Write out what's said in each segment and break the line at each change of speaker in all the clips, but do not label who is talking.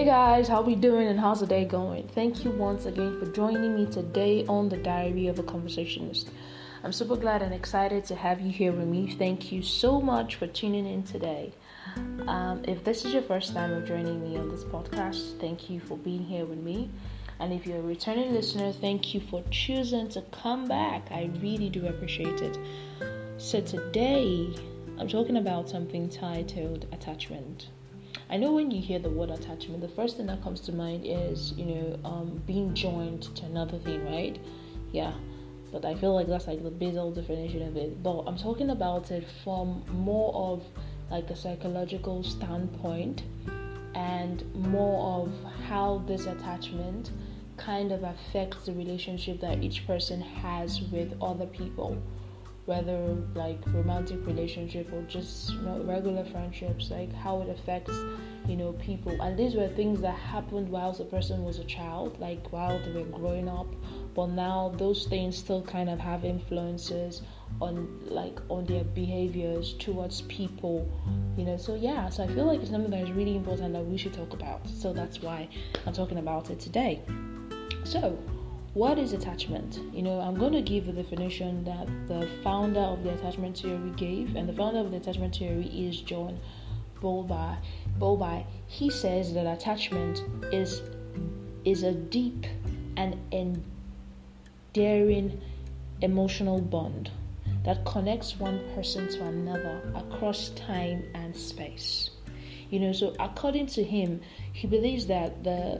guys, how we doing and how's the day going? Thank you once again for joining me today on the Diary of a Conversationist. I'm super glad and excited to have you here with me. Thank you so much for tuning in today. If this is your first time of joining me on this podcast, thank you for being here with me. And if you're a returning listener, thank you for choosing to come back. I really do appreciate it. So today, I'm talking about something titled attachment. I know when you hear the word attachment, the first thing that comes to mind is, being joined to another thing, right? Yeah, but I feel like that's like the basal definition of it. But I'm talking about it from more of like a psychological standpoint and more of how this attachment kind of affects the relationship that each person has with other people, whether like romantic relationship or just regular friendships, like how it affects people. And these were things that happened while the person was a child, like while they were growing up, but now those things still kind of have influences on their behaviors towards people, so I feel like it's something that is really important that we should talk about. So that's why I'm talking about it today. So what is attachment? I'm going to give a definition that the founder of the attachment theory gave, and the founder of the attachment theory is John Bowlby. He says that attachment is a deep and endearing emotional bond that connects one person to another across time and space. So according to him, he believes that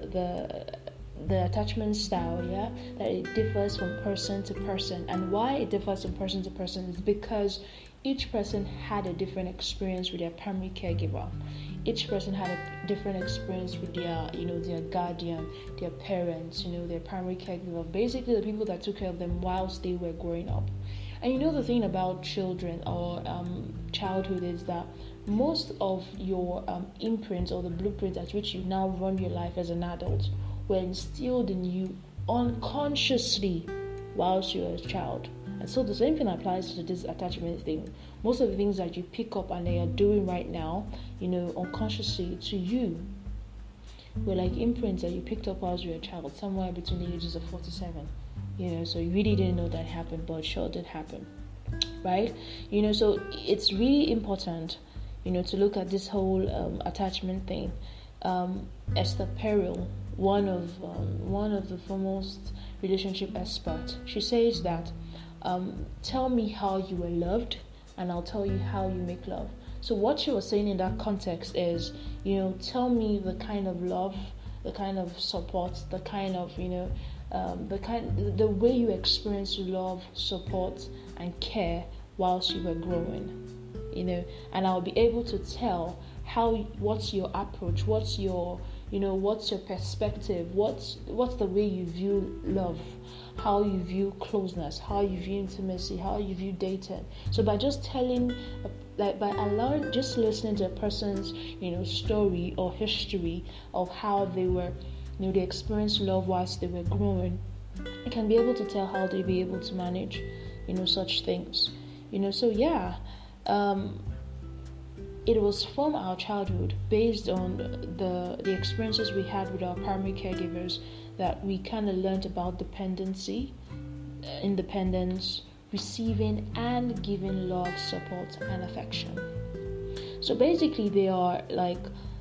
the attachment style, that it differs from person to person. And why it differs from person to person is because each person had a different experience with their primary caregiver. Each person had a different experience with their guardian, their parents, their primary caregiver, basically the people that took care of them whilst they were growing up. And the thing about children or childhood is that most of your imprints or the blueprint at which you now run your life as an adult were instilled in you unconsciously whilst you were a child. And so the same thing applies to this attachment thing. Most of the things that you pick up and they are doing right now, unconsciously to you, were like imprints that you picked up whilst you were a child, somewhere between the ages of 4 to 7. So you really didn't know that happened, but it sure did happen, right? So it's really important, to look at this whole attachment thing. Esther Perel, one of the foremost relationship experts, she says that tell me how you were loved and I'll tell you how you make love. So what she was saying in that context is, tell me the kind of love, the kind of support, the kind of the way you experience love, support and care whilst you were growing, and I'll be able to tell what's your approach, what's your perspective, what's the way you view love, how you view closeness, how you view intimacy, how you view dating. So by just just listening to a person's story or history of how they were they experienced love whilst they were growing, you can be able to tell how they be able to manage such things. It was from our childhood, based on the experiences we had with our primary caregivers, that we kind of learned about dependency, independence, receiving and giving love, support, and affection. So basically, they are like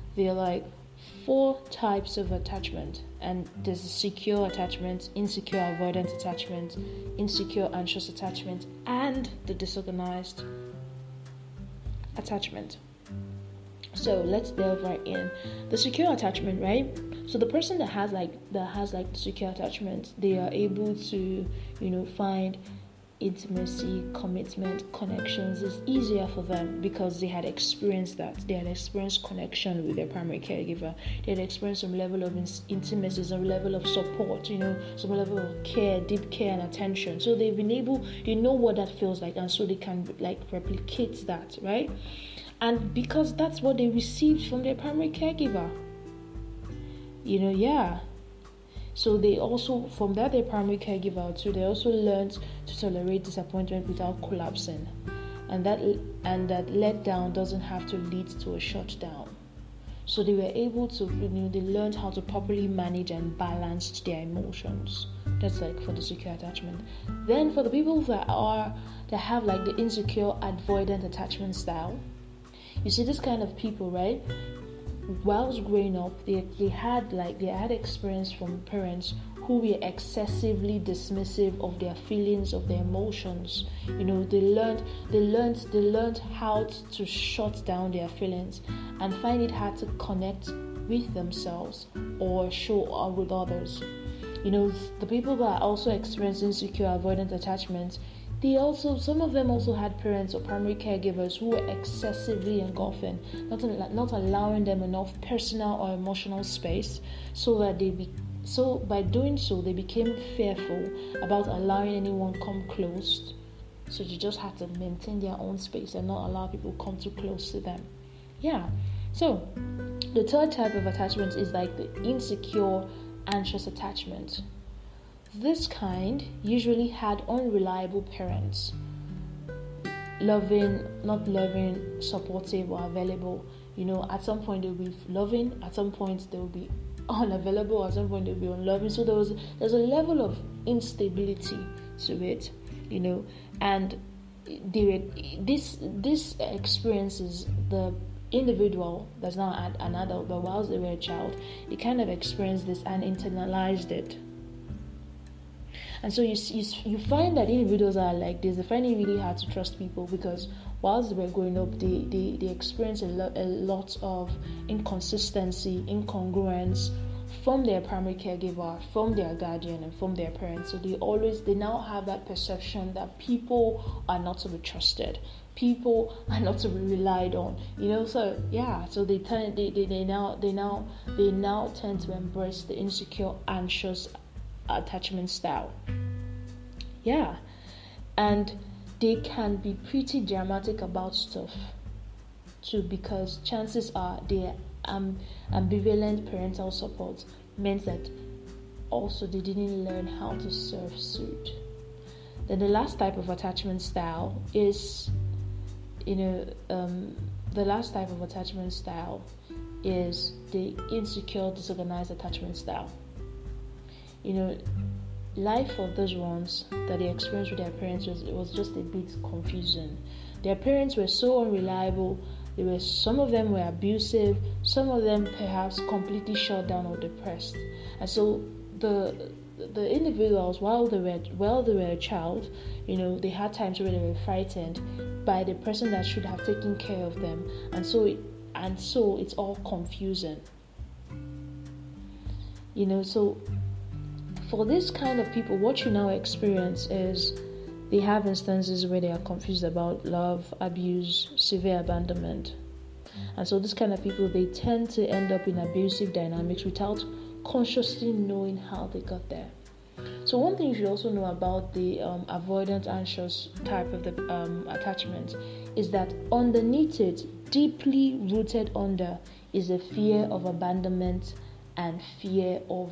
4 types of attachment, and there's a secure attachment, insecure avoidant attachment, insecure anxious attachment, and the disorganized attachment. So let's delve right in. The secure attachment, right? So the person that has the secure attachment, they are able to find intimacy, commitment, connections. It's easier for them because they had experienced that. They had experienced connection with their primary caregiver. They had experienced some level of intimacy, some level of support, some level of care, deep care and attention. So they know what that feels like, and so they can replicate that, right? And because that's what they received from their primary caregiver. So they also, from that their primary caregiver too, they also learned to tolerate disappointment without collapsing. And that letdown doesn't have to lead to a shutdown. So they were able to, they learned how to properly manage and balance their emotions. That's like for the secure attachment. Then for the people that have like the insecure avoidant attachment style, you see this kind of people, right? Whilst growing up, they had experience from parents who were excessively dismissive of their feelings, of their emotions. They learned how to shut down their feelings and find it hard to connect with themselves or show with others. The people that are also experiencing secure avoidant attachment, some of them also had parents or primary caregivers who were excessively engulfing, not allowing them enough personal or emotional space, so by doing so they became fearful about allowing anyone come close. So they just had to maintain their own space and not allow people come too close to them. Yeah. So the third type of attachment is like the insecure anxious attachment. This kind usually had unreliable parents, not loving, supportive, or available. At some point they'll be loving, at some point they'll be unavailable, at some point they'll be unloving. So there's a level of instability to it, and this experiences the individual that's now an adult, but whilst they were a child, they kind of experienced this and internalized it. And so you find that individuals are like this. They find it really hard to trust people because whilst they were growing up, they experience a lot of inconsistency, incongruence from their primary caregiver, from their guardian, and from their parents. So they now have that perception that people are not to be trusted, people are not to be relied on. So yeah, so they now tend to embrace the insecure, anxious attachment style. Yeah, and they can be pretty dramatic about stuff too, because chances are their ambivalent parental support meant that also they didn't learn how to serve suit. Then the last type of attachment style is the insecure, disorganized attachment style. Life for those ones that they experienced with their parents was just a bit confusing. Their parents were so unreliable. Some of them were abusive. Some of them perhaps completely shut down or depressed. And so the individuals, while they were a child, they had times where they were frightened by the person that should have taken care of them, and so it's all confusing. So for this kind of people, what you now experience is they have instances where they are confused about love, abuse, severe abandonment. And so this kind of people, they tend to end up in abusive dynamics without consciously knowing how they got there. So one thing you should also know about the avoidant anxious type of the attachment is that underneath it, deeply rooted under, is a fear of abandonment and fear of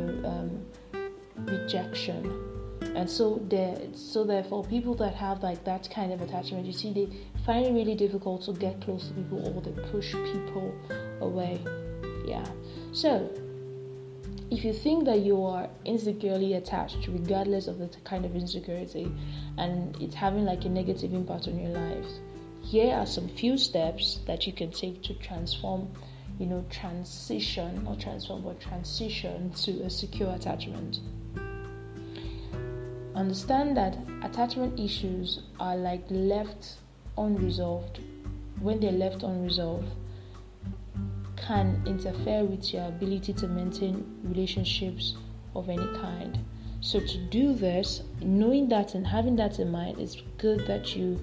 rejection. And so therefore people that have like that kind of attachment, you see, they find it really difficult to get close to people, or they push people away. Yeah. So if you think that you are insecurely attached, regardless of the kind of insecurity, and it's having like a negative impact on your life, here are some few steps that you can take to transition to a secure attachment. Understand that attachment issues are like left unresolved. When they're left unresolved, can interfere with your ability to maintain relationships of any kind. So to do this, knowing that and having that in mind, it's good that you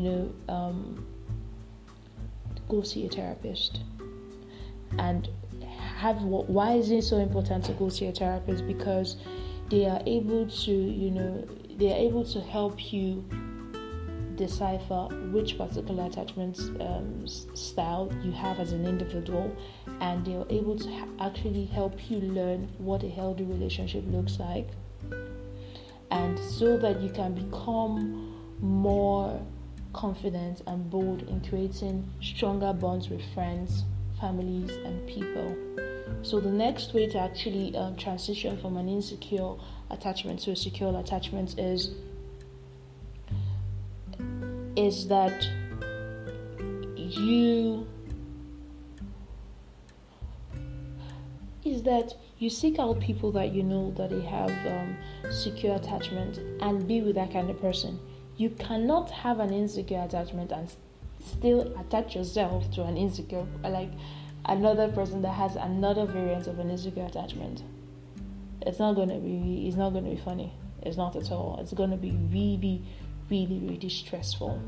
go see a therapist. And why is it so important to go see a therapist? Because they are able to help you decipher which particular attachment style you have as an individual, and they're able to actually help you learn what a healthy relationship looks like, and so that you can become more confident and bold in creating stronger bonds with friends, families, and people. So the next way to actually transition from an insecure attachment to a secure attachment is that you seek out people that you know that they have secure attachment and be with that kind of person. You cannot have an insecure attachment and still attach yourself to an insecure, like another person that has another variant of an insecure attachment. It's not going to be funny. It's not at all. It's going to be really, really, really stressful.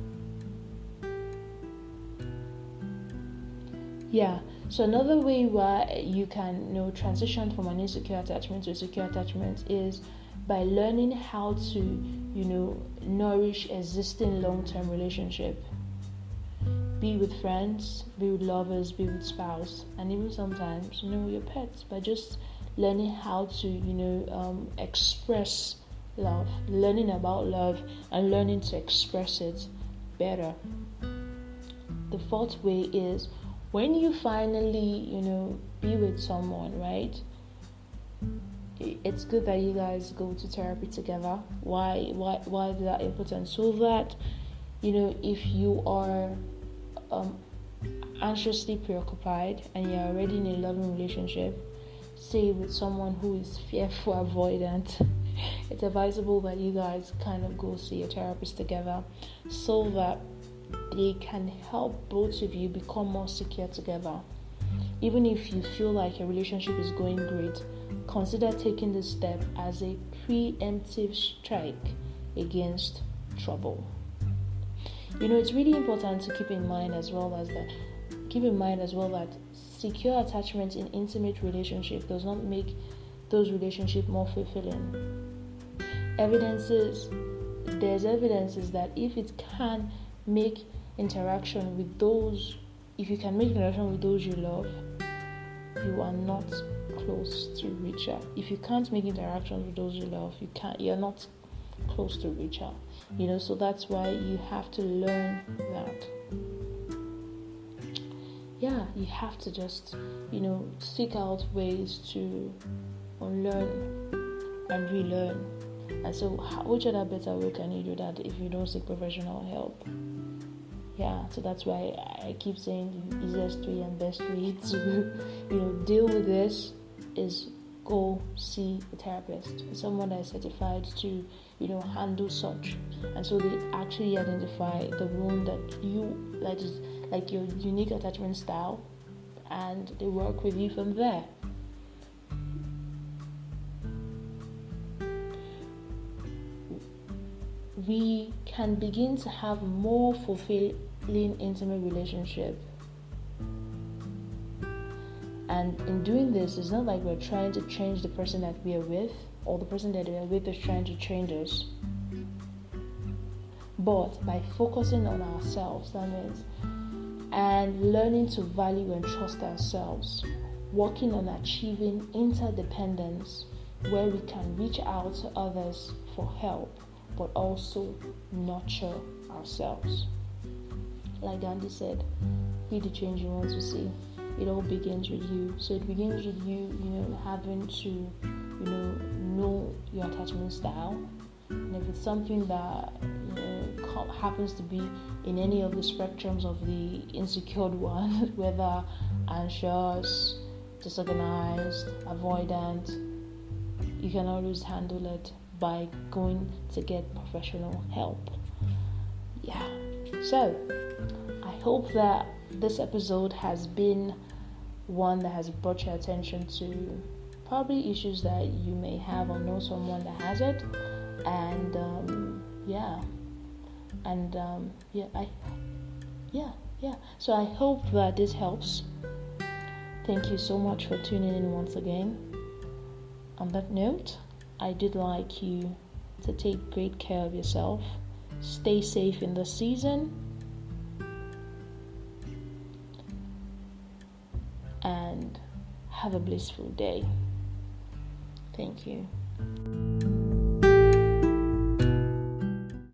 Yeah. So another way where you can transition from an insecure attachment to a secure attachment is by learning how to nourish existing long-term relationship. Be with friends, be with lovers, be with spouse, and even sometimes your pets. By just learning how to express love, learning about love, and learning to express it better. The fourth way is when you finally, be with someone, right? It's good that you guys go to therapy together. Why is that important? So that, if you are anxiously preoccupied and you're already in a loving relationship, say with someone who is fearful avoidant, it's advisable that you guys kind of go see a therapist together so that they can help both of you become more secure together. Even if you feel like your relationship is going great, consider taking this step as a preemptive strike against trouble. It's really important to keep in mind as well that secure attachment in intimate relationship does not make those relationships more fulfilling. There's evidences that if you can make interaction with those you love, you are not close to richer. If you can't make interactions with those you love, you're not close to richer. So that's why you have to learn that. Yeah, you have to just, seek out ways to unlearn and relearn. And so, which other better way can you do that if you don't seek professional help? Yeah, so that's why I keep saying the easiest way and best way to, deal with this is go see a therapist, someone that is certified to, handle such. And so they actually identify the wound that is like your unique attachment style, and they work with you from there. We can begin to have more fulfilling intimate relationship. And in doing this, it's not like we're trying to change the person that we are with, or the person that we are with is trying to change us. But by focusing on ourselves, that means, and learning to value and trust ourselves, working on achieving interdependence, where we can reach out to others for help, but also nurture ourselves. Like Gandhi said, be the change you want to see. It all begins with you. So it begins with you, having to, know your attachment style. And if it's something that, happens to be in any of the spectrums of the insecure one, whether anxious, disorganized, avoidant, you can always handle it by going to get professional help. Yeah. So, I hope that this episode has been one that has brought your attention to probably issues that you may have or know someone that has it. And So I hope that this helps. Thank you so much for tuning in once again. On that note, I did like you to take great care of yourself. Stay safe in the season. And have a blissful day. Thank you.